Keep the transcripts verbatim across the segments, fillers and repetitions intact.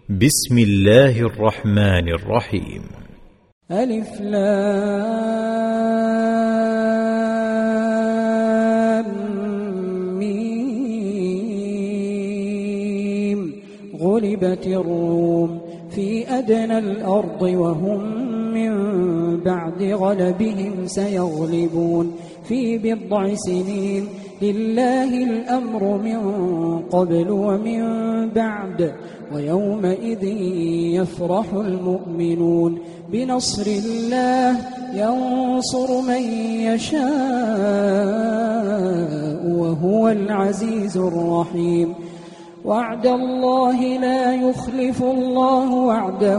بسم الله الرحمن الرحيم. ألف لام ميم. غلبت الروم في أدنى الأرض وهم من بعد غلبهم سيغلبون في بضع سنين. لله الأمر من قبل ومن بعد ويومئذ يفرح المؤمنون بنصر الله ينصر من يشاء وهو العزيز الرحيم. وعد الله لا يخلف الله وعده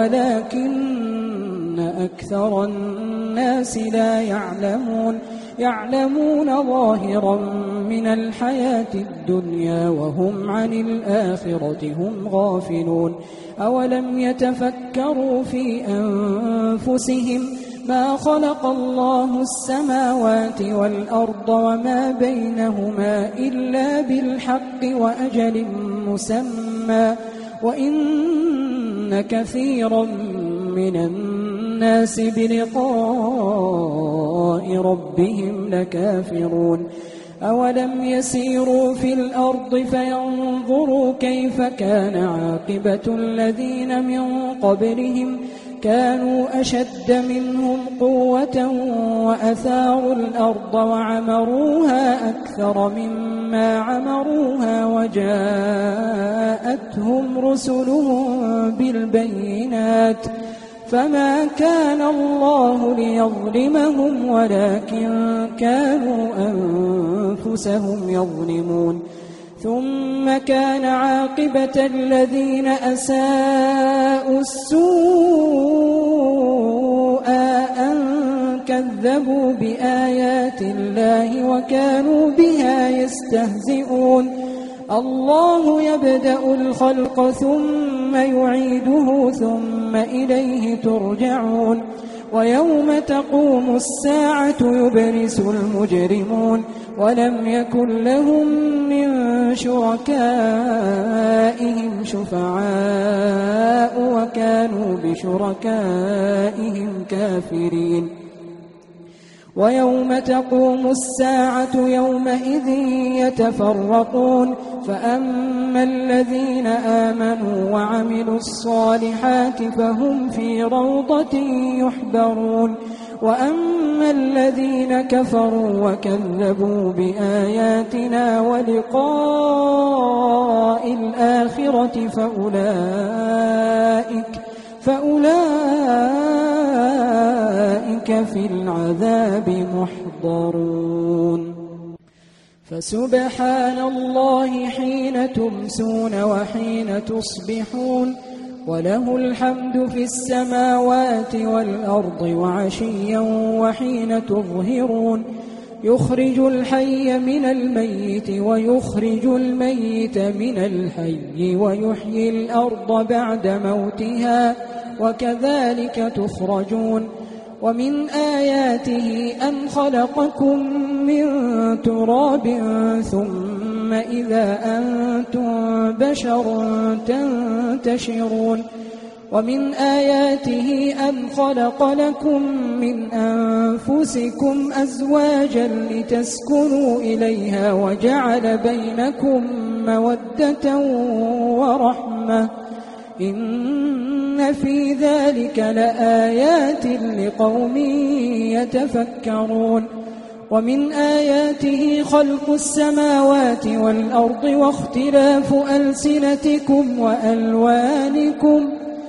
ولكن أكثر الناس لا يعلمون يعلمون ظاهرا من الحياة الدنيا وهم عن الآخرة هم غافلون. أولم يتفكروا في أنفسهم ما خلق الله السماوات والأرض وما بينهما إلا بالحق وأجل مسمى وإن كثيرا من الناس بلقاء ربهم لكافرون. أولم يسيروا في الأرض فينظروا كيف كان عاقبة الذين من قبلهم كانوا أشد منهم قوة وأثاروا الأرض وعمروها أكثر مما عمروها وجاءتهم رسلهم بالبينات فما كان الله ليظلمهم ولكن كانوا أنفسهم يظلمون. ثم كان عاقبة الذين أساءوا السوء أن كذبوا بآيات الله وكانوا بها يستهزئون. الله يبدأ الخلق ثم يعيده ثم إليه ترجعون. ويوم تقوم الساعة يبرس المجرمون ولم يكن لهم من شركائهم شفعاء وكانوا بشركائهم كافرين. ويوم تقوم الساعة يومئذ يتفرقون فأما الذين آمنوا وعملوا الصالحات فهم في روضة يحبرون وأما الذين كفروا وكذبوا بآياتنا ولقاء الآخرة فأولئك فأولئك في العذاب محضرون. فسبحان الله حين تمسون وحين تصبحون وله الحمد في السماوات والأرض وعشيا وحين تظهرون. يخرج الحي من الميت ويخرج الميت من الحي ويحيي الأرض بعد موتها وكذلك تخرجون. ومن آياته أن خلقكم من تراب ثم إذا أنتم بشر تنتشرون. ومن آياته أن خلق لكم من أنفسكم أزواجا لتسكنوا إليها وجعل بينكم مودة ورحمة إن في ذلك لآيات لقوم يتفكرون. ومن آياته خلق السماوات والأرض واختلاف ألسنتكم وألوانكم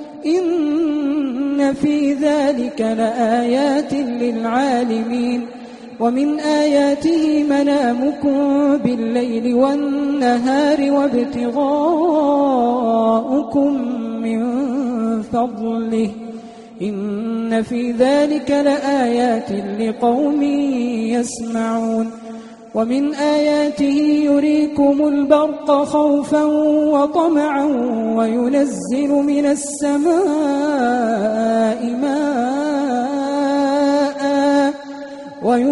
إن في ذلك لآيات للعالمين. ومن آياته منامكم بالليل والنهار وابتغاؤكم من فضله إن في ذلك لآيات لقوم يسمعون. ومن آياته يريكم البرق خوفا وطمعا وينزل من السماء ماء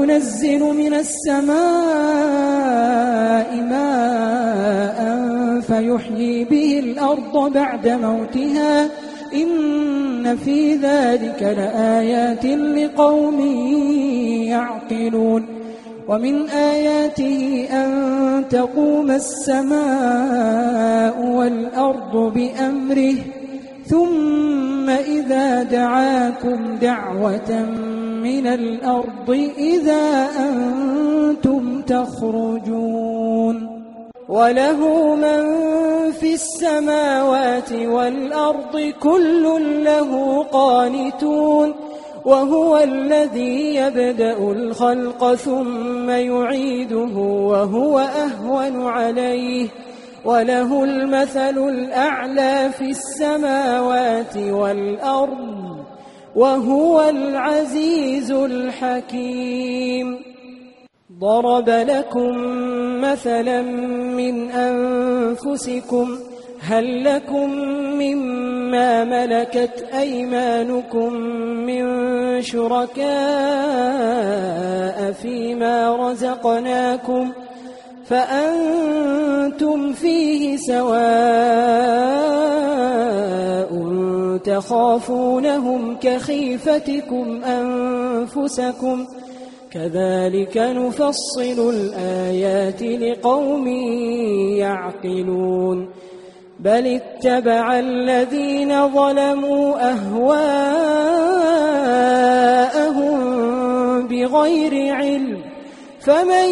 وينزل من السماء ماء فيحيي به الأرض بعد موتها إن في ذلك لآيات لقوم يعقلون ومن آياته أن تقوم السماء والأرض بأمره ثم إذا دعاكم دعوة من الأرض إذا أنتم تخرجون وله من في السماوات والأرض كل له قانتون وهو الذي يبدأ الخلق ثم يعيده وهو أهون عليه وله المثل الأعلى في السماوات والأرض وهو العزيز الحكيم ضرب لكم مثلا من أنفسكم هل لكم مما ملكت أيمانكم من شركاء فيما رزقناكم فأنتم فيه سواء تخافونهم كخيفتكم أنفسكم كذلك نفصل الآيات لقوم يعقلون بل اتبع الذين ظلموا أهواءهم بغير علم فمن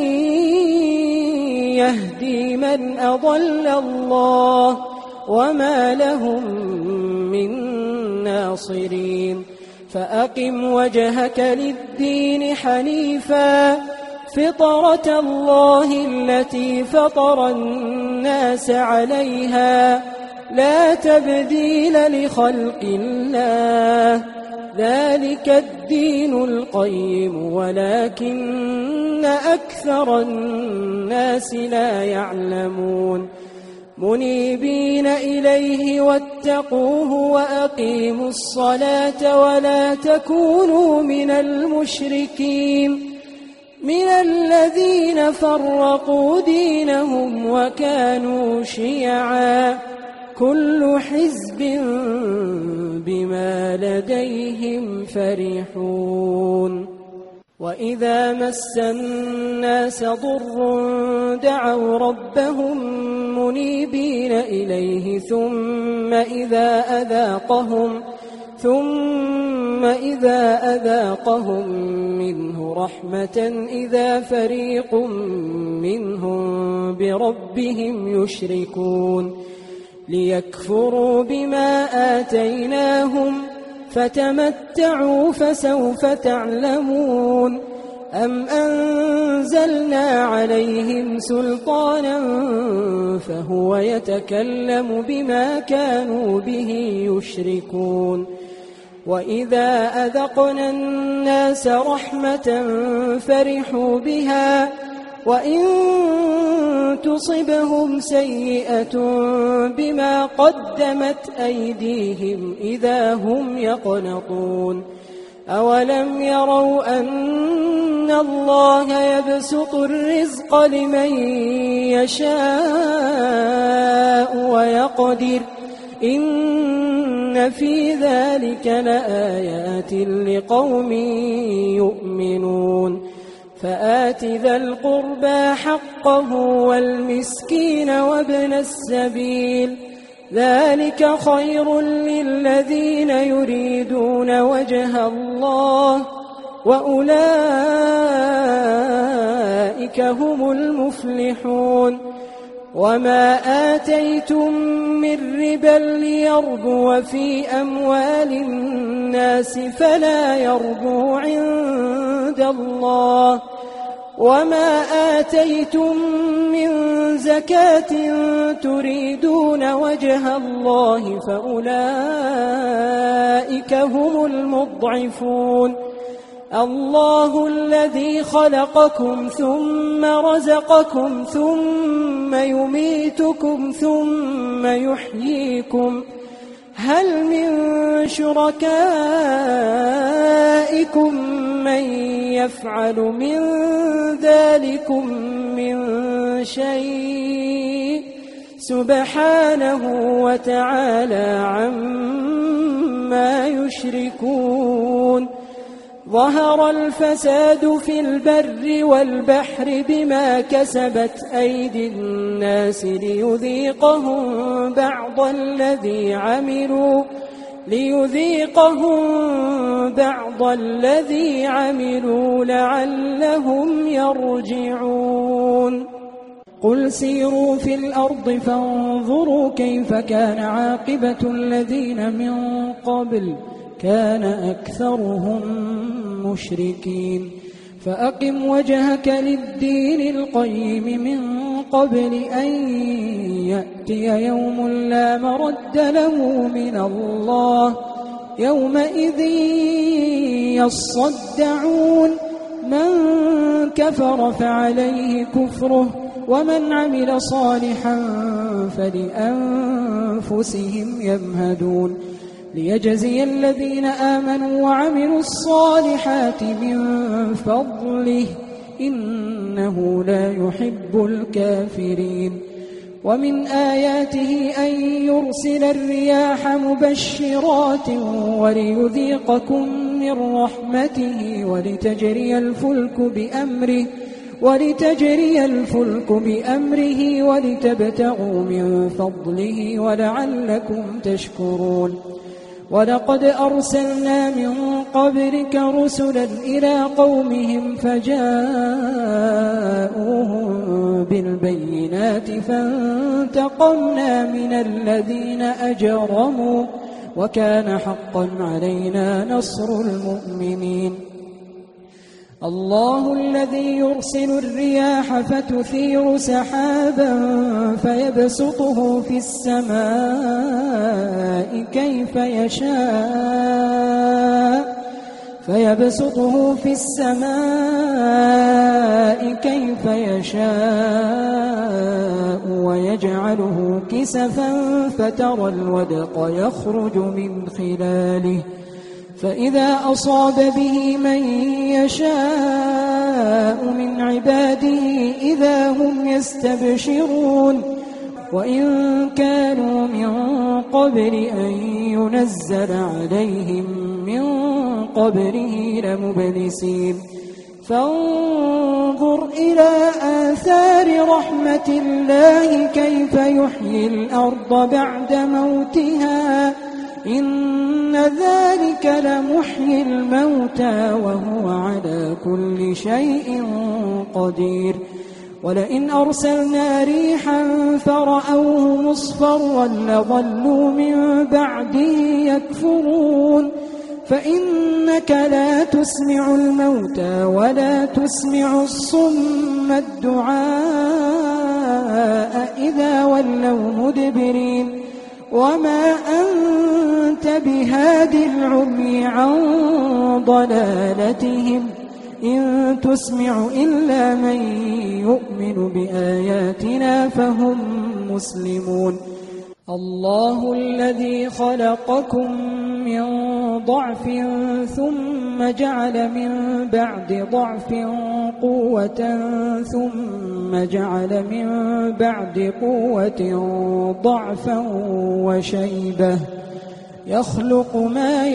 يهدي من أضل الله وما لهم من ناصرين فأقم وجهك للدين حنيفا فطرة الله التي فطر الناس عليها لا تبديل لخلق الله ذلك الدين القيم ولكن أكثر الناس لا يعلمون منيبين إليه واتقوه وأقيموا الصلاة ولا تكونوا من المشركين من الذين فرقوا دينهم وكانوا شيعا كل حزب بما لديهم فرحون وإذا مس الناس ضر دعوا ربهم منيبين إليه ثم إذا أذاقهم ثم إذا أذاقهم منه رحمة إذا فريق منهم بربهم يشركون ليكفروا بما آتيناهم فتمتعوا فسوف تعلمون أم أنزلنا عليهم سلطانا فهو يتكلم بما كانوا به يشركون وإذا أذقنا الناس رحمة فرحوا بها وإن تصبهم سيئة بما قدمت أيديهم إذا هم يقنطون أولم يروا أن الله يبسط الرزق لمن يشاء ويقدر إن في ذلك لآيات لقوم يؤمنون فآت ذا القربى حقه والمسكين وابن السبيل ذلك خير للذين يريدون وجه الله وأولئك هم المفلحون وما آتيتم من ربا ليربو في أموال الناس فلا يربو عند الله وما آتيتم من زكاة تريدون وجه الله فأولئك هم المضعفون الله الذي خلقكم ثم رزقكم ثم يميتكم ثم يحييكم هل من شركائكم من يفعل من ذلكم من شيء سبحانه وتعالى عما يشركون ظهر الفساد في البر والبحر بما كسبت أيدي الناس ليذيقهم بعض الذي عملوا ليذيقهم بعض الذي عملوا لعلهم يرجعون قل سيروا في الأرض فانظروا كيف كان عاقبة الذين من قبل كان أكثرهم مشركين فأقم وجهك للدين القيم من قبل أن يأتي يوم لا مرد له من الله يومئذ يصدعون من كفر فعليه كفره ومن عمل صالحا فلأنفسهم يمهدون ليجزي الذين آمنوا وعملوا الصالحات من فضله إنه لا يحب الكافرين ومن آياته أن يرسل الرياح مبشرات وليذيقكم من رحمته ولتجري الفلك بأمره ولتجري الفلك بأمره ولتبتغوا من فضله ولعلكم تشكرون ولقد أرسلنا من قبلك رسلا إلى قومهم فجاءوهم بالبينات فانتقمنا من الذين أجرموا وكان حقا علينا نصر المؤمنين الله الذي يرسل الرياح فتثير سحابا فيبسطه في السماء كيف يشاء فيبسطه في السماء كيف يشاء ويجعله كسفا فترى الودق يخرج من خلاله فإذا أصاب به من يشاء من عباده إذا هم يستبشرون وإن كانوا من قبل أن ينزل عليهم من قبله لمبلسين فانظر إلى آثار رحمة الله كيف يحيي الأرض بعد موتها إن ذلك لمحيي الموتى وهو على كل شيء قدير ولئن أرسلنا ريحا فرأوه مصفرا لظلوا من بعده يكفرون فإنك لا تسمع الموتى ولا تسمع الصم الدعاء إذا ولوا مدبرين وما أنت بهاد العمي عن ضلالتهم إن تسمع إلا من يؤمن بآياتنا فهم مسلمون الله الذي خلقكم من ضعف ثم جعل من بعد ضعف قوة ثم جعل من بعد قوة ضعفا وشيبة يخلق ما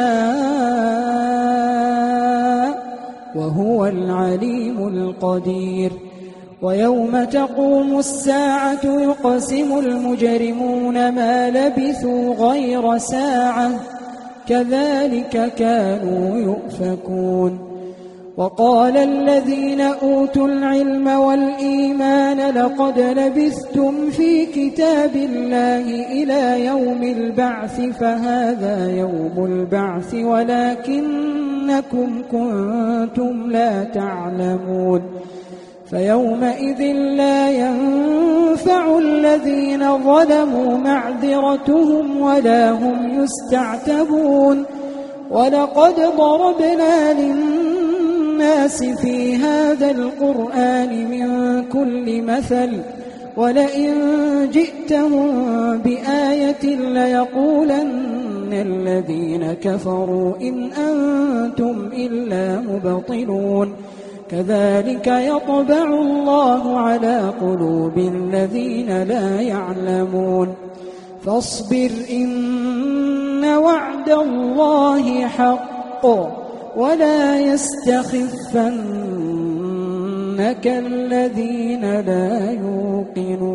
يشاء وهو العليم القدير ويوم تقوم الساعة يقسم المجرمون ما لبثوا غير ساعة كذلك كانوا يؤفكون وقال الذين أوتوا العلم والإيمان لقد لبثتم في كتاب الله إلى يوم البعث فهذا يوم البعث ولكنكم كنتم لا تعلمون فيومئذ لا ينفع الذين ظلموا معذرتهم ولا هم يستعتبون ولقد ضربنا للناس في هذا القرآن من كل مثل ولئن جئتهم بآية ليقولن الذين كفروا إن أنتم إلا مبطلون كذلك يطبع الله على قلوب الذين لا يعلمون فاصبر إن وعد الله حق ولا يستخفنك الذين لا يوقنون